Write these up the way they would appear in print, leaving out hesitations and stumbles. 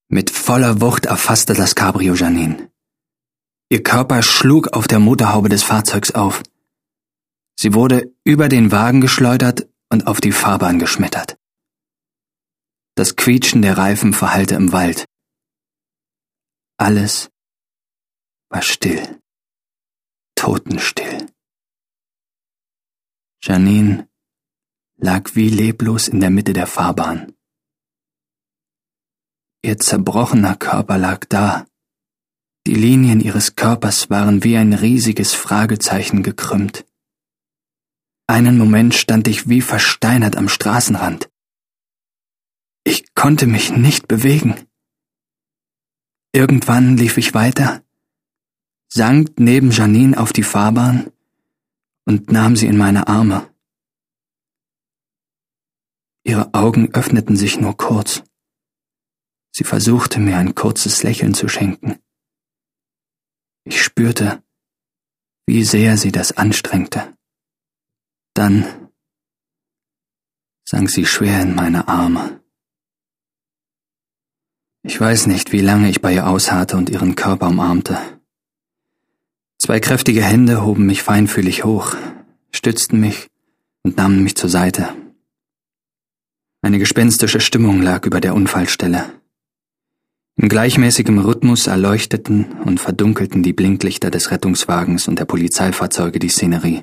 Mit voller Wucht erfasste das Cabrio Janine. Ihr Körper schlug auf der Motorhaube des Fahrzeugs auf. Sie wurde über den Wagen geschleudert und auf die Fahrbahn geschmettert. Das Quietschen der Reifen verhallte im Wald. Alles war still, totenstill. Janine lag wie leblos in der Mitte der Fahrbahn. Ihr zerbrochener Körper lag da. Die Linien ihres Körpers waren wie ein riesiges Fragezeichen gekrümmt. Einen Moment stand ich wie versteinert am Straßenrand. Ich konnte mich nicht bewegen. Irgendwann lief ich weiter, sank neben Janine auf die Fahrbahn und nahm sie in meine Arme. Ihre Augen öffneten sich nur kurz. Sie versuchte mir ein kurzes Lächeln zu schenken. Ich spürte, wie sehr sie das anstrengte. Dann sank sie schwer in meine Arme. Ich weiß nicht, wie lange ich bei ihr ausharrte und ihren Körper umarmte. 2 kräftige Hände hoben mich feinfühlig hoch, stützten mich und nahmen mich zur Seite. Eine gespenstische Stimmung lag über der Unfallstelle. In gleichmäßigem Rhythmus erleuchteten und verdunkelten die Blinklichter des Rettungswagens und der Polizeifahrzeuge die Szenerie.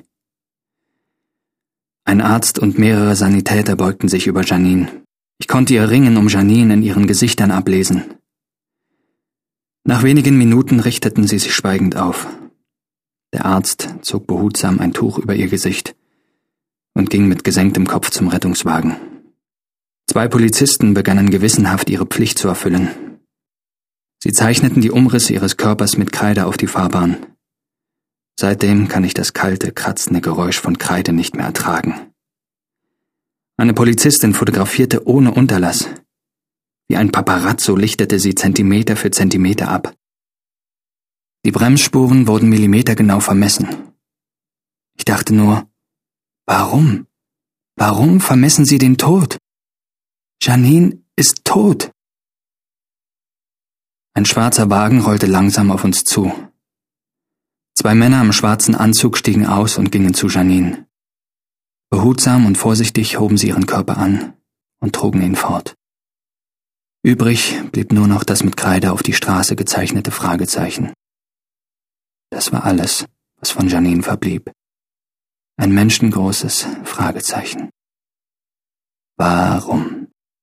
Ein Arzt und mehrere Sanitäter beugten sich über Janine. Ich konnte ihr Ringen um Janine in ihren Gesichtern ablesen. Nach wenigen Minuten richteten sie sich schweigend auf. Der Arzt zog behutsam ein Tuch über ihr Gesicht und ging mit gesenktem Kopf zum Rettungswagen. 2 Polizisten begannen gewissenhaft ihre Pflicht zu erfüllen. Sie zeichneten die Umrisse ihres Körpers mit Kreide auf die Fahrbahn. Seitdem kann ich das kalte, kratzende Geräusch von Kreide nicht mehr ertragen. Eine Polizistin fotografierte ohne Unterlass. Wie ein Paparazzo lichtete sie Zentimeter für Zentimeter ab. Die Bremsspuren wurden millimetergenau vermessen. Ich dachte nur, warum? Warum vermessen sie den Tod? Janine ist tot. Ein schwarzer Wagen rollte langsam auf uns zu. 2 Männer im schwarzen Anzug stiegen aus und gingen zu Janine. Behutsam und vorsichtig hoben sie ihren Körper an und trugen ihn fort. Übrig blieb nur noch das mit Kreide auf die Straße gezeichnete Fragezeichen. Das war alles, was von Janine verblieb. Ein menschengroßes Fragezeichen. Warum?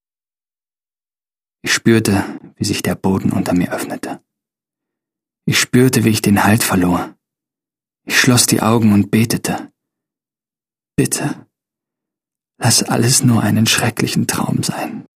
Ich spürte, wie sich der Boden unter mir öffnete. Ich spürte, wie ich den Halt verlor. Ich schloss die Augen und betete. Bitte, lass alles nur einen schrecklichen Traum sein.